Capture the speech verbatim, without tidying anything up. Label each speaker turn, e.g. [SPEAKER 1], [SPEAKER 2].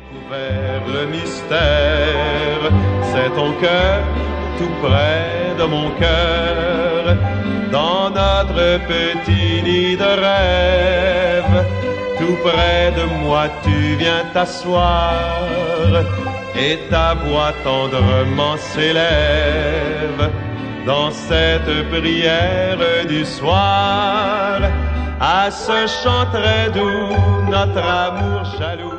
[SPEAKER 1] Ouvert le mystère, c'est ton cœur tout près de mon cœur, dans notre petit nid de rêve. Tout près de moi tu viens t'asseoir, et ta voix tendrement s'élève dans cette prière du soir, à ce chant très doux, notre amour jaloux.